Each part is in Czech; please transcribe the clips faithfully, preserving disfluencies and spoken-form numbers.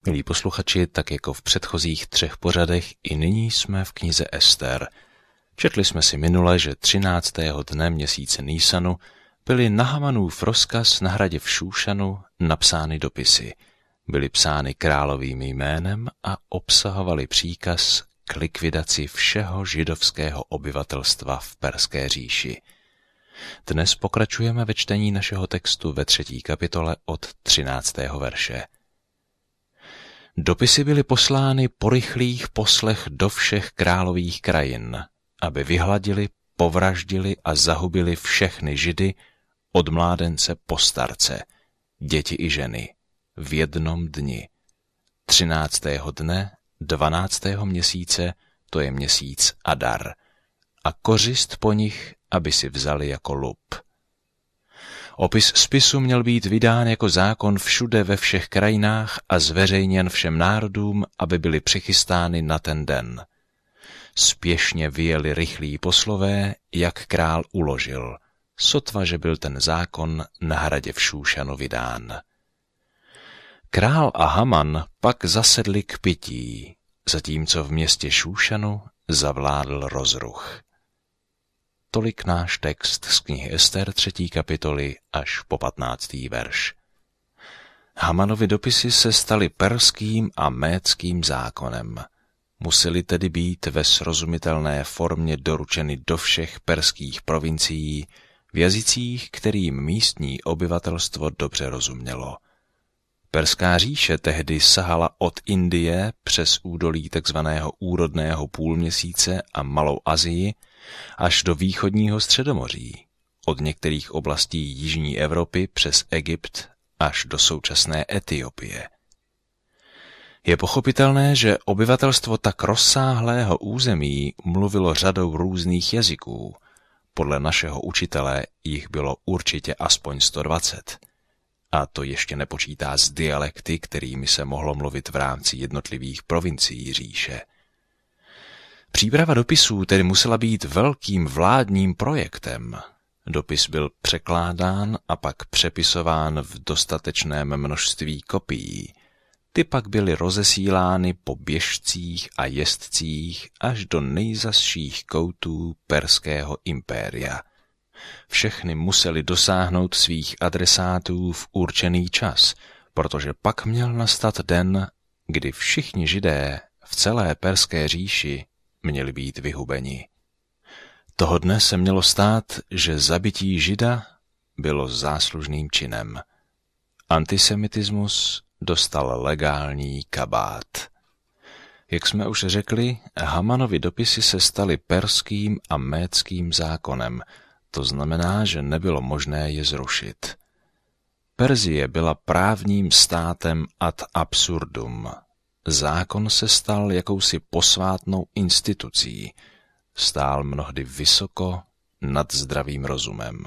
Milí posluchači, tak jako v předchozích třech pořadech, i nyní jsme v knize Ester. Četli jsme si minule, že třináctého dne měsíce Nísanu byly na Hamanův rozkaz na hradě v Šúšanu napsány dopisy. Byly psány královým jménem a obsahovaly příkaz k likvidaci všeho židovského obyvatelstva v Perské říši. Dnes pokračujeme ve čtení našeho textu ve třetí kapitole od třináctého verše. Dopisy byly poslány po rychlých poslech do všech králových krajin, aby vyhladili, povraždili a zahubili všechny Židy od mládence po starce, děti i ženy, v jednom dni. třináctého dne, dvanáctého měsíce, to je měsíc Adar, a kořist po nich, aby si vzali jako lup. Opis spisu měl být vydán jako zákon všude ve všech krajinách a zveřejněn všem národům, aby byly přichystány na ten den. Spěšně vyjeli rychlí poslové, jak král uložil, sotva, že byl ten zákon na hradě v Šúšanu vydán. Král a Haman pak zasedli k pití, zatímco v městě Šúšanu zavládl rozruch. Tolik náš text z knihy Ester třetí kapitoly až po patnáctý verš. Hamanovy dopisy se staly perským a médským zákonem. Musely tedy být ve srozumitelné formě doručeny do všech perských provincií v jazycích, kterým místní obyvatelstvo dobře rozumělo. Perská říše tehdy sahala od Indie přes údolí takzvaného úrodného půlměsíce a Malou Asii až do východního Středomoří, od některých oblastí jižní Evropy přes Egypt až do současné Etiopie. Je pochopitelné, že obyvatelstvo tak rozsáhlého území mluvilo řadou různých jazyků. Podle našeho učitele jich bylo určitě aspoň sto dvacet. A to ještě nepočítá s dialekty, kterými se mohlo mluvit v rámci jednotlivých provincií říše. Příprava dopisů tedy musela být velkým vládním projektem. Dopis byl překládán a pak přepisován v dostatečném množství kopií. Ty pak byly rozesílány po běžcích a jezdcích až do nejzazších koutů perského impéria. Všechny museli dosáhnout svých adresátů v určený čas, protože pak měl nastat den, kdy všichni Židé v celé Perské říši měli být vyhubeni. Toho dne se mělo stát, že zabití Žida bylo záslužným činem. Antisemitismus dostal legální kabát. Jak jsme už řekli, Hamanovy dopisy se staly perským a médským zákonem, to znamená, že nebylo možné je zrušit. Perzie byla právním státem ad absurdum. Zákon se stal jakousi posvátnou institucí. Stál mnohdy vysoko nad zdravým rozumem.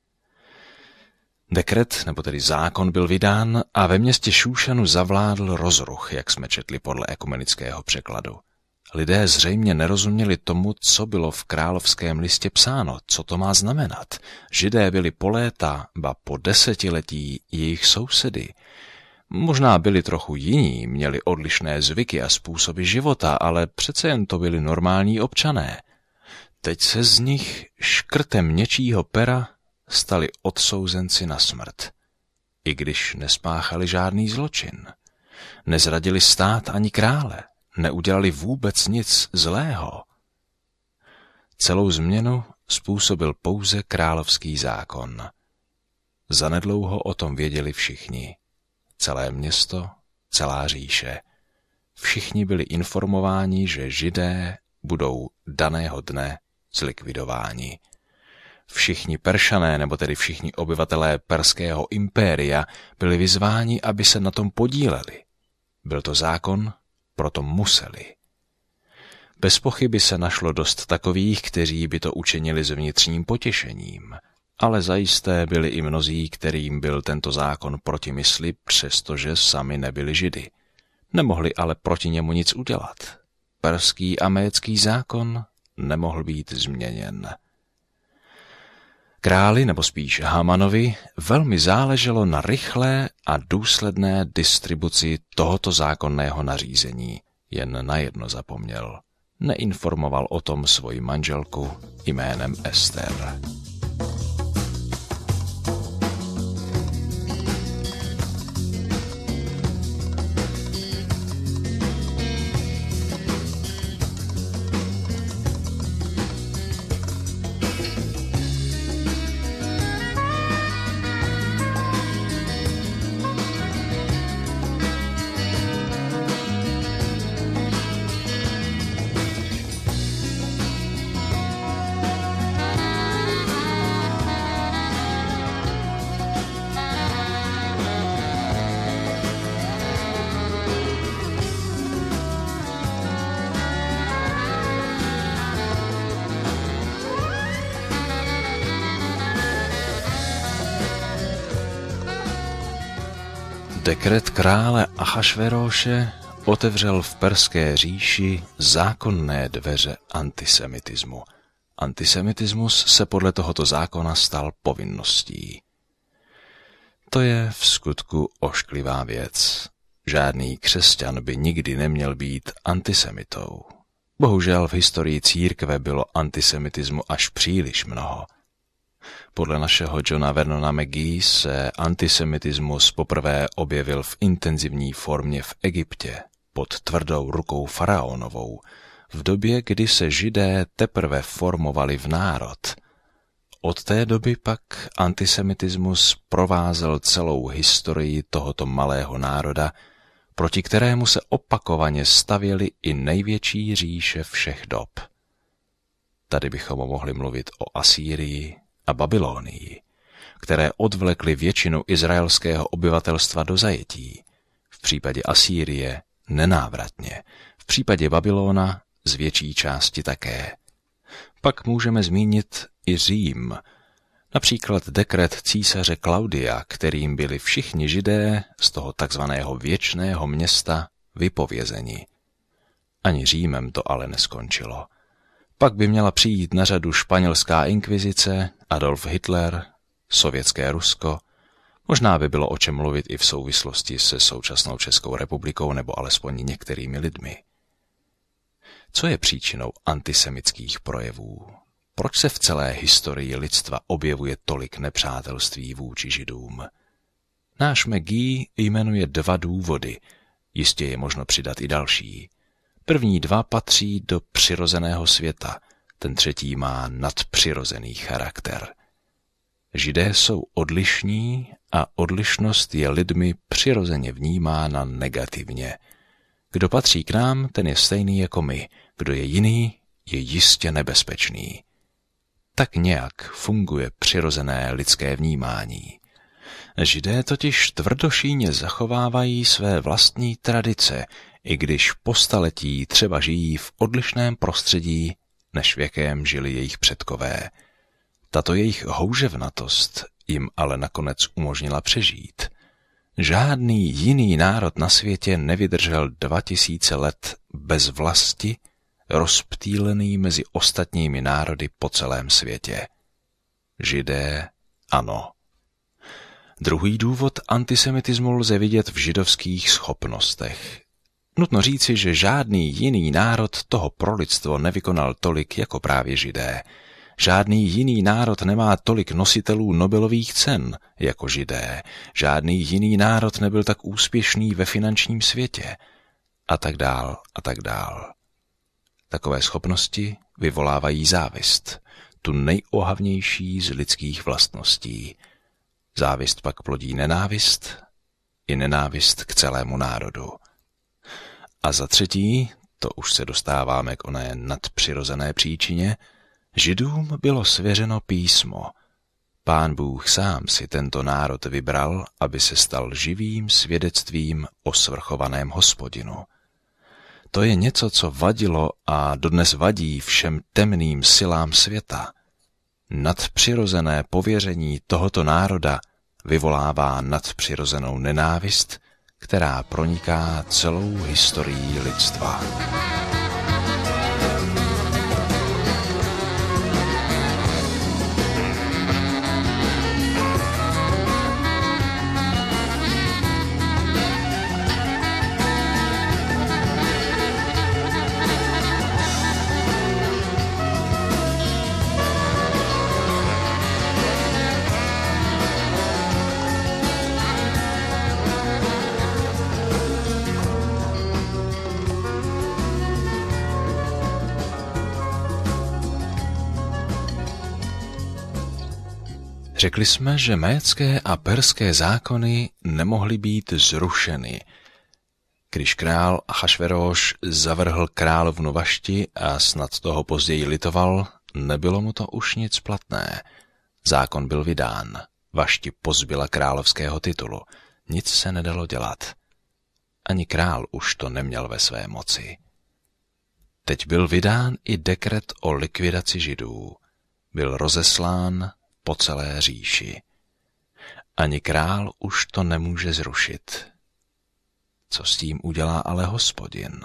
Dekret, nebo tedy zákon, byl vydán a ve městě Šúšanu zavládl rozruch, jak jsme četli podle ekumenického překladu. Lidé zřejmě nerozuměli tomu, co bylo v královském listě psáno, co to má znamenat. Židé byli po léta, ba po desetiletí jejich sousedy. Možná byli trochu jiní, měli odlišné zvyky a způsoby života, ale přece jen to byli normální občané. Teď se z nich škrtem něčího pera stali odsouzenci na smrt. I když nespáchali žádný zločin. Nezradili stát ani krále. Neudělali vůbec nic zlého. Celou změnu způsobil pouze královský zákon. Zanedlouho o tom věděli všichni. Celé město, celá říše. Všichni byli informováni, že Židé budou daného dne zlikvidováni. Všichni Peršané, nebo tedy všichni obyvatelé perského impéria, byli vyzváni, aby se na tom podíleli. Byl to zákon, proto museli. Bez pochyby se našlo dost takových, kteří by to učinili s vnitřním potěšením, ale zajisté byli i mnozí, kterým byl tento zákon proti mysli, přestože sami nebyli Židy. Nemohli ale proti němu nic udělat. Perský a médský zákon nemohl být změněn. Králi, nebo spíš Hamanovi, velmi záleželo na rychlé a důsledné distribuci tohoto zákonného nařízení. Jen na jedno zapomněl. Neinformoval o tom svoji manželku jménem Ester. Dekret krále Achašveróše otevřel v Perské říši zákonné dveře antisemitismu. Antisemitismus se podle tohoto zákona stal povinností. To je v skutku ošklivá věc. Žádný křesťan by nikdy neměl být antisemitou. Bohužel v historii církve bylo antisemitismu až příliš mnoho. Podle našeho Johna Vernona McGee se antisemitismus poprvé objevil v intenzivní formě v Egyptě pod tvrdou rukou faraonovou, v době, kdy se Židé teprve formovali v národ. Od té doby pak antisemitismus provázel celou historii tohoto malého národa, proti kterému se opakovaně stavěly i největší říše všech dob. Tady bychom mohli mluvit o Asýrii a Babylonii, které odvlekly většinu izraelského obyvatelstva do zajetí. V případě Asýrie nenávratně, v případě Babylona z větší části také. Pak můžeme zmínit i Řím, například dekret císaře Klaudia, kterým byli všichni Židé z toho takzvaného věčného města vypovězeni. Ani Římem to ale neskončilo. Pak by měla přijít na řadu španělská inkvizice, Adolf Hitler, sovětské Rusko. Možná by bylo o čem mluvit i v souvislosti se současnou Českou republikou nebo alespoň některými lidmi. Co je příčinou antisemitských projevů? Proč se v celé historii lidstva objevuje tolik nepřátelství vůči Židům? Náš McGee jmenuje dva důvody, jistě je možno přidat i další. První dva patří do přirozeného světa, ten třetí má nadpřirozený charakter. Židé jsou odlišní a odlišnost je lidmi přirozeně vnímána negativně. Kdo patří k nám, ten je stejný jako my, kdo je jiný, je jistě nebezpečný. Tak nějak funguje přirozené lidské vnímání. Židé totiž tvrdošíjně zachovávají své vlastní tradice, i když po staletí třeba žijí v odlišném prostředí, než v jakém žili jejich předkové. Tato jejich houževnatost jim ale nakonec umožnila přežít. Žádný jiný národ na světě nevydržel dva tisíce let bez vlasti, rozptýlený mezi ostatními národy po celém světě. Židé ano. Druhý důvod antisemitismu lze vidět v židovských schopnostech. Nutno říci, že žádný jiný národ toho pro lidstvo nevykonal tolik jako právě Židé. Žádný jiný národ nemá tolik nositelů Nobelových cen jako Židé. Žádný jiný národ nebyl tak úspěšný ve finančním světě. A tak dál, a tak dál. Takové schopnosti vyvolávají závist, tu nejohavnější z lidských vlastností. Závist pak plodí nenávist i nenávist k celému národu. A za třetí, to už se dostáváme k oné nadpřirozené příčině, Židům bylo svěřeno písmo. Pán Bůh sám si tento národ vybral, aby se stal živým svědectvím o svrchovaném Hospodinu. To je něco, co vadilo a dodnes vadí všem temným silám světa. Nadpřirozené pověření tohoto národa vyvolává nadpřirozenou nenávist, která proniká celou historií lidstva. Řekli jsme, že médské a perské zákony nemohly být zrušeny. Když král Achašveroš zavrhl královnu Vašti a snad toho později litoval, nebylo mu to už nic platné. Zákon byl vydán. Vašti pozbyla královského titulu. Nic se nedalo dělat. Ani král už to neměl ve své moci. Teď byl vydán i dekret o likvidaci Židů. Byl rozeslán po celé říši. Ani král už to nemůže zrušit. Co s tím udělá ale Hospodin?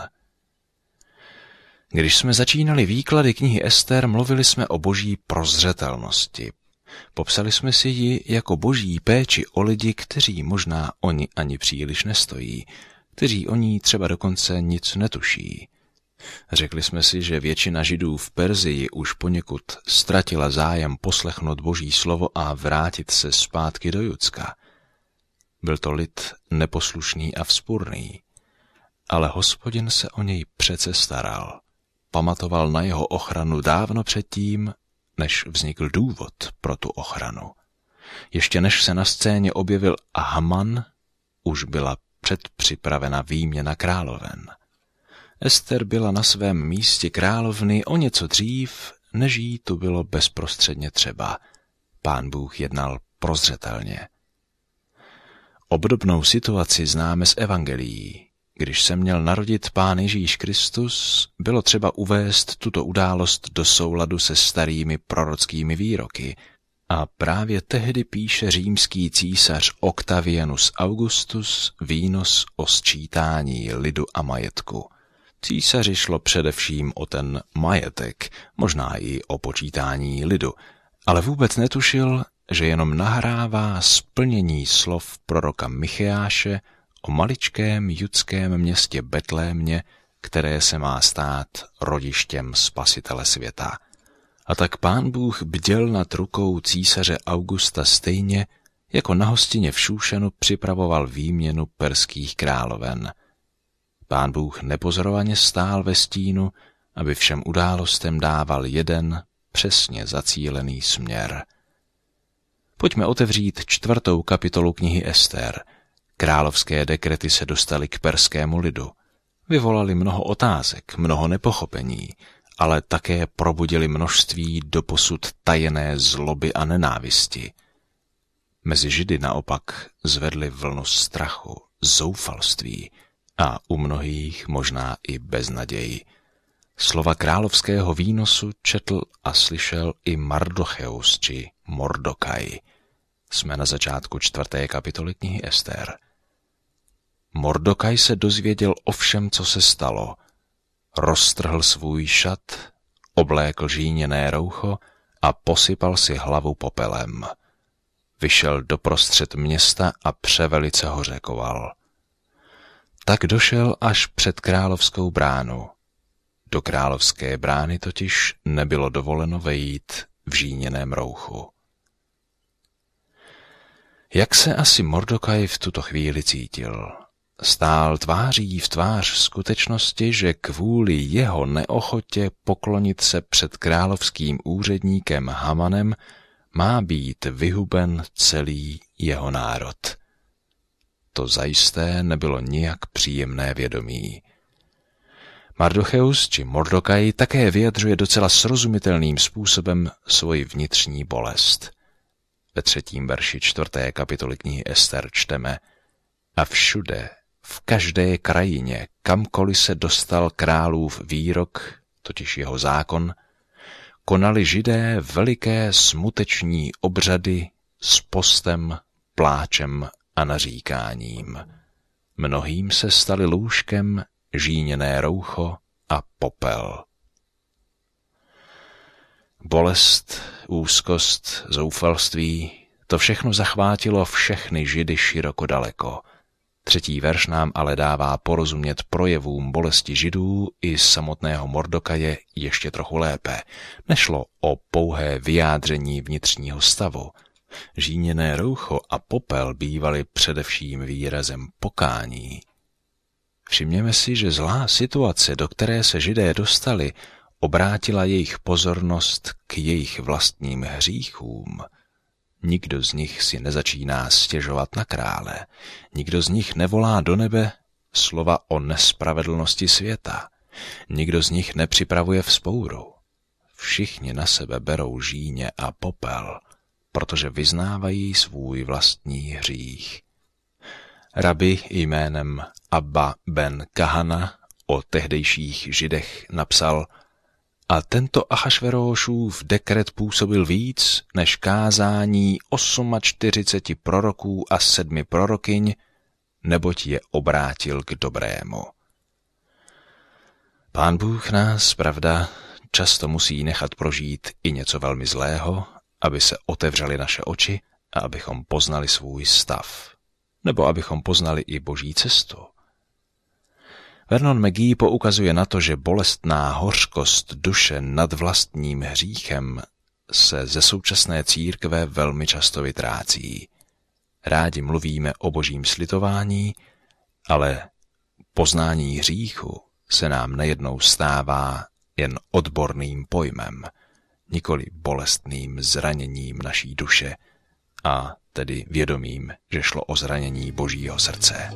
Když jsme začínali výklady knihy Ester, mluvili jsme o boží prozřetelnosti. Popsali jsme si ji jako boží péči o lidi, kteří možná oni ani příliš nestojí, kteří o ní třeba dokonce nic netuší. Řekli jsme si, že většina Židů v Perzii už poněkud ztratila zájem poslechnout boží slovo a vrátit se zpátky do Judska. Byl to lid neposlušný a vzpurný, ale Hospodin se o něj přece staral. Pamatoval na jeho ochranu dávno předtím, než vznikl důvod pro tu ochranu. Ještě než se na scéně objevil Haman, už byla předpřipravena výměna královen. Ester byla na svém místě královny o něco dřív, než jí tu bylo bezprostředně třeba. Pán Bůh jednal prozřetelně. Obdobnou situaci známe z evangelií. Když se měl narodit Pán Ježíš Kristus, bylo třeba uvést tuto událost do souladu se starými prorockými výroky. A právě tehdy píše římský císař Octavianus Augustus výnos o sčítání lidu a majetku. Císaři šlo především o ten majetek, možná i o počítání lidu, ale vůbec netušil, že jenom nahrává splnění slov proroka Micheáše o maličkém judském městě Betlémě, které se má stát rodištěm spasitele světa. A tak Pán Bůh bděl nad rukou císaře Augusta stejně, jako na hostině v Šúšanu připravoval výměnu perských královen. Pán Bůh nepozorovaně stál ve stínu, aby všem událostem dával jeden přesně zacílený směr. Pojďme otevřít čtvrtou kapitolu knihy Ester. Královské dekrety se dostaly k perskému lidu. Vyvolali mnoho otázek, mnoho nepochopení, ale také probudili množství doposud tajené zloby a nenávisti. Mezi Židy naopak zvedli vlnu strachu, zoufalství a u mnohých možná i beznaději. Slova královského výnosu četl a slyšel i Mardocheus či Mordokaj. Jsme na začátku čtvrté kapitoly knihy Ester. Mordokaj se dozvěděl o všem, co se stalo. Roztrhl svůj šat, oblékl žíněné roucho a posypal si hlavu popelem. Vyšel doprostřed města a převelice hořekoval. Tak došel až před královskou bránu. Do královské brány totiž nebylo dovoleno vejít v žíněném rouchu. Jak se asi Mordokaj v tuto chvíli cítil? Stál tváří v tvář skutečnosti, že kvůli jeho neochotě poklonit se před královským úředníkem Hamanem má být vyhuben celý jeho národ. To zajisté nebylo nijak příjemné vědomí. Mardocheus či Mordokaj také vyjadřuje docela srozumitelným způsobem svoji vnitřní bolest. Ve třetím verši čtvrté kapitoly knihy Ester čteme: A všude, v každé krajině, kamkoliv se dostal králův výrok, totiž jeho zákon, konali Židé veliké smuteční obřady s postem, pláčem a naříkáním. Mnohým se stali lůžkem žíněné roucho a popel. Bolest, úzkost, zoufalství, to všechno zachvátilo všechny Židy široko daleko. Třetí verš nám ale dává porozumět projevům bolesti Židů i samotného Mordokaje ještě trochu lépe. Nešlo o pouhé vyjádření vnitřního stavu. Žíněné roucho a popel bývaly především výrazem pokání. Všimněme si, že zlá situace, do které se Židé dostali, obrátila jejich pozornost k jejich vlastním hříchům. Nikdo z nich si nezačíná stěžovat na krále. Nikdo z nich nevolá do nebe slova o nespravedlnosti světa. Nikdo z nich nepřipravuje vzpouru. Všichni na sebe berou žíně a popel, protože vyznávají svůj vlastní hřích. Rabi jménem Abba ben Kahana o tehdejších Židech napsal: a tento Achašverošův dekret působil víc než kázání čtyřiceti osmi proroků a sedmi prorokyň, neboť je obrátil k dobrému. Pán Bůh nás, pravda, často musí nechat prožít i něco velmi zlého, aby se otevřely naše oči a abychom poznali svůj stav, nebo abychom poznali i Boží cestu. Vernon McGee poukazuje na to, že bolestná hořkost duše nad vlastním hříchem se ze současné církve velmi často vytrácí. Rádi mluvíme o božím slitování, ale poznání hříchu se nám nejednou stává jen odborným pojmem, nikoli bolestným zraněním naší duše, a tedy vědomím, že šlo o zranění Božího srdce.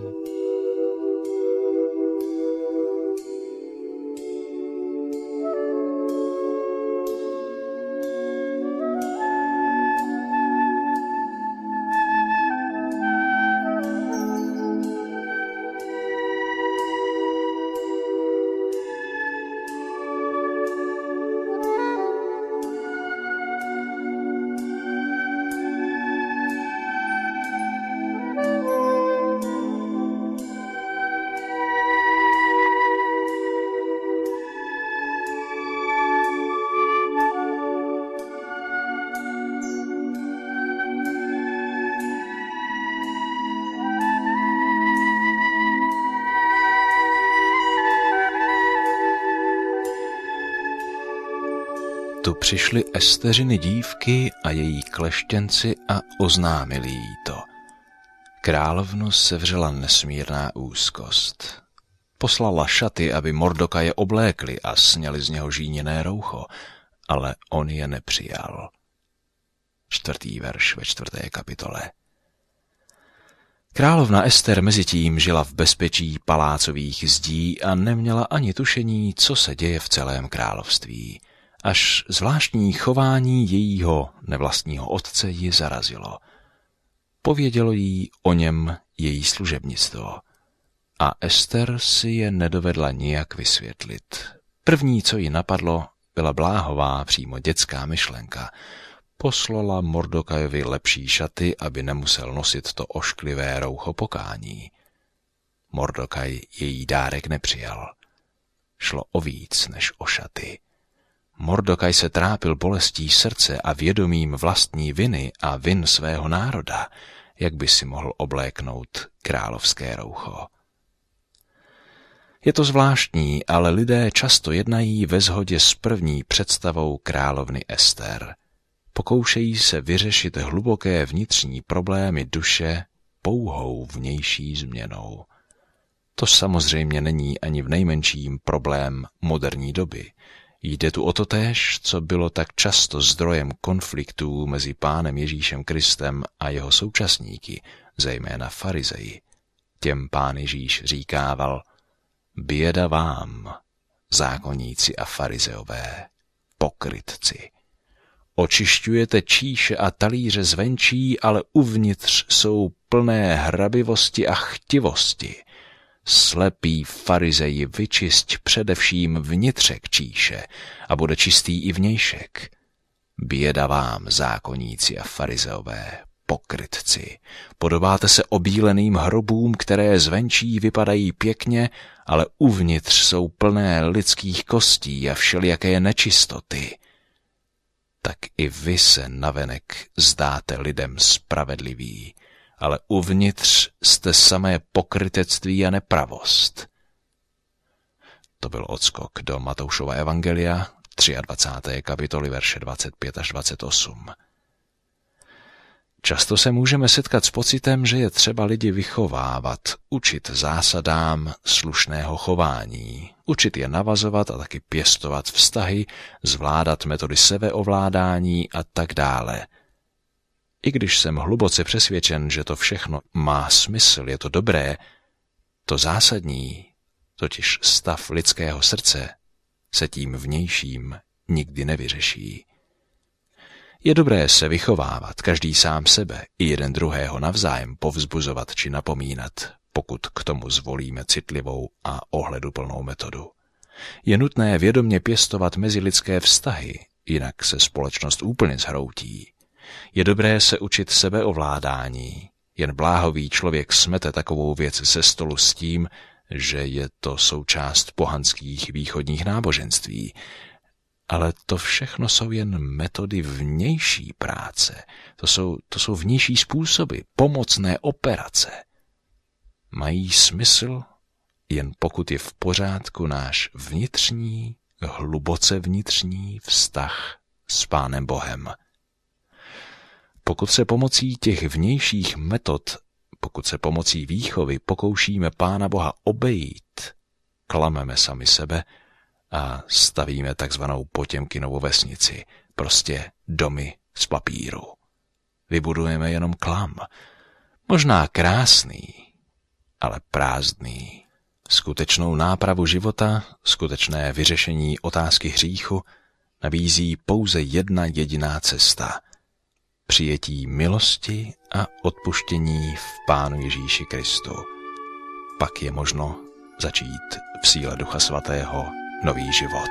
Tu přišly Esteřiny dívky a její kleštěnci a oznámili jí to. Královnu sevřela nesmírná úzkost. Poslala šaty, aby Mordokaje oblékli a sněli z něho žíněné roucho, ale on je nepřijal. Čtvrtý verš ve čtvrté kapitole. Královna Ester mezitím žila v bezpečí palácových zdí a neměla ani tušení, co se děje v celém království. Až zvláštní chování jejího nevlastního otce ji zarazilo. Povědělo jí o něm její služebnictvo. A Ester si je nedovedla nijak vysvětlit. První, co jí napadlo, byla bláhová, přímo dětská myšlenka. Poslala Mordokajovi lepší šaty, aby nemusel nosit to ošklivé roucho pokání. Mordokaj její dárek nepřijal. Šlo o víc než o šaty. Mordokaj se trápil bolestí srdce a vědomím vlastní viny a vin svého národa, jak by si mohl obléknout královské roucho. Je to zvláštní, ale lidé často jednají ve shodě s první představou královny Ester. Pokoušejí se vyřešit hluboké vnitřní problémy duše pouhou vnější změnou. To samozřejmě není ani v nejmenším problém moderní doby. Jde tu o to též, co bylo tak často zdrojem konfliktů mezi Pánem Ježíšem Kristem a jeho současníky, zejména farizeji. Těm Pán Ježíš říkával: běda vám, zákonníci a farizeové, pokrytci. Očišťujete číše a talíře zvenčí, ale uvnitř jsou plné hrabivosti a chtivosti. Slepý farizeji, vyčisť především vnitřek číše a bude čistý i vnějšek. Běda vám, zákonníci a farizeové, pokrytci. Podobáte se obíleným hrobům, které zvenčí vypadají pěkně, ale uvnitř jsou plné lidských kostí a všelijaké nečistoty. Tak i vy se navenek zdáte lidem spravedliví, ale uvnitř jste samé pokrytectví a nepravost. To byl odskok do Matoušova evangelia, dvacáté třetí kapitoly, verše dvacet pět až dvacet osm. Často se můžeme setkat s pocitem, že je třeba lidi vychovávat, učit zásadám slušného chování, učit je navazovat a taky pěstovat vztahy, zvládat metody sebeovládání a tak dále. i když jsem hluboce přesvědčen, že to všechno má smysl, je to dobré, to zásadní, totiž stav lidského srdce, se tím vnějším nikdy nevyřeší. Je dobré se vychovávat, každý sám sebe i jeden druhého navzájem povzbuzovat či napomínat, pokud k tomu zvolíme citlivou a ohleduplnou metodu. Je nutné vědomě pěstovat mezilidské vztahy, jinak se společnost úplně zhroutí. Je dobré se učit sebeovládání, jen bláhový člověk smete takovou věc ze stolu s tím, že je to součást pohanských východních náboženství. Ale to všechno jsou jen metody vnější práce. To jsou, to jsou vnější způsoby, pomocné operace. Mají smysl, jen pokud je v pořádku náš vnitřní, hluboce vnitřní vztah s Pánem Bohem. Pokud se pomocí těch vnějších metod, pokud se pomocí výchovy pokoušíme Pána Boha obejít, klameme sami sebe a stavíme takzvanou Potěmkinovu vesnici, prostě domy z papíru. Vybudujeme jenom klam, možná krásný, ale prázdný. Skutečnou nápravu života, skutečné vyřešení otázky hříchu nabízí pouze jedna jediná cesta. Přijetí milosti a odpuštění v Pánu Ježíši Kristu. Pak je možno začít v síle Ducha Svatého nový život.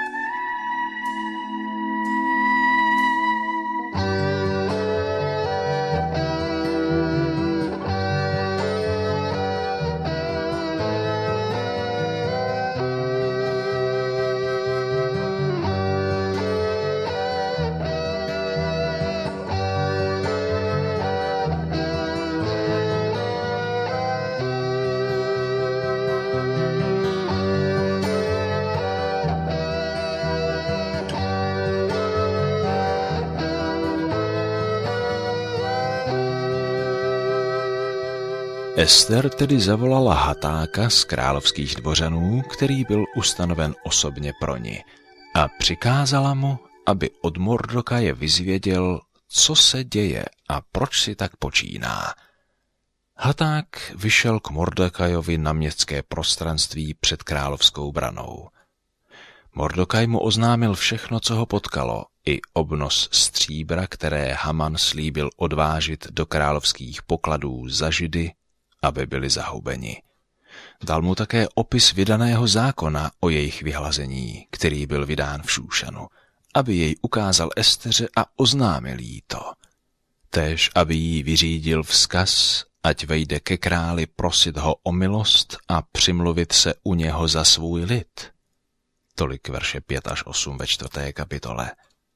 Ester tedy zavolala Hatáka z královských dvořanů, který byl ustanoven osobně pro ni, a přikázala mu, aby od Mordokaje vyzvěděl, co se děje a proč si tak počíná. Haták vyšel k Mordokajovi na městské prostranství před královskou branou. Mordokaj mu oznámil všechno, co ho potkalo, i obnos stříbra, které Haman slíbil odvážit do královských pokladů za Židy, aby byli zahubeni. Dal mu také opis vydaného zákona o jejich vyhlazení, který byl vydán v Šúšanu, aby jej ukázal Esteře a oznámil jí to. Též, aby jí vyřídil vzkaz, ať vejde ke králi prosit ho o milost a přimluvit se u něho za svůj lid. Tolik verše pět až osm ve čtvrté kapitole.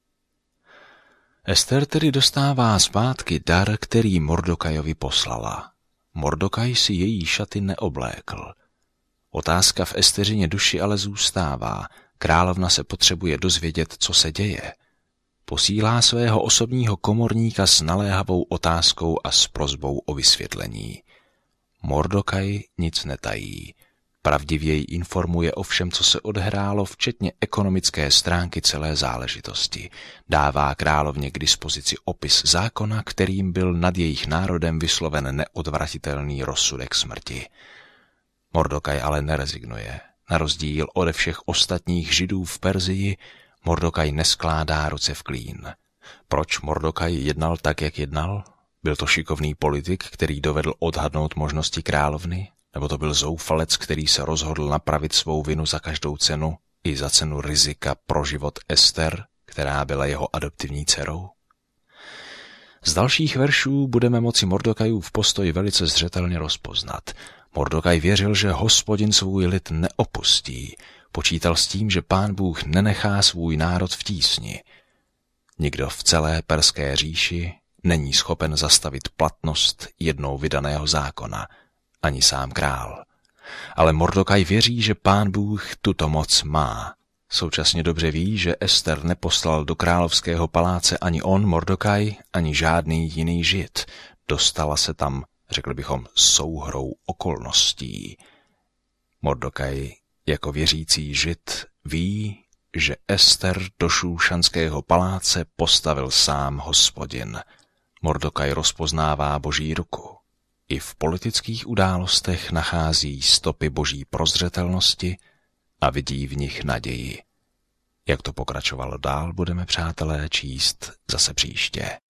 Ester tedy dostává zpátky dar, který Mordokajovi poslala. Mordokaj si její šaty neoblékl. Otázka v Esteřině duši ale zůstává. Královna se potřebuje dozvědět, co se děje. Posílá svého osobního komorníka s naléhavou otázkou a s prosbou o vysvětlení. Mordokaj nic netají. Pravdivě ji informuje o všem, co se odehrálo, včetně ekonomické stránky celé záležitosti. Dává královně k dispozici opis zákona, kterým byl nad jejich národem vysloven neodvratitelný rozsudek smrti. Mordokaj ale nerezignuje. Na rozdíl ode všech ostatních Židů v Perzii, Mordokaj neskládá ruce v klín. Proč Mordokaj jednal tak, jak jednal? Byl to šikovný politik, který dovedl odhadnout možnosti královny? Nebo to byl zoufalec, který se rozhodl napravit svou vinu za každou cenu, i za cenu rizika pro život Ester, která byla jeho adoptivní dcerou? Z dalších veršů budeme moci Mordokajův postoj velice zřetelně rozpoznat. Mordokaj věřil, že Hospodin svůj lid neopustí. Počítal s tím, že Pán Bůh nenechá svůj národ v tísni. Nikdo v celé perské říši není schopen zastavit platnost jednou vydaného zákona, ani sám král. Ale Mordokaj věří, že Pán Bůh tuto moc má. Současně dobře ví, že Ester neposlal do královského paláce ani on, Mordokaj, ani žádný jiný Žid. Dostala se tam, řekli bychom, souhrou okolností. Mordokaj jako věřící Žid ví, že Ester do šúšanského paláce postavil sám Hospodin. Mordokaj rozpoznává Boží ruku. I v politických událostech nachází stopy Boží prozřetelnosti a vidí v nich naději. Jak to pokračovalo dál, budeme, přátelé, číst zase příště.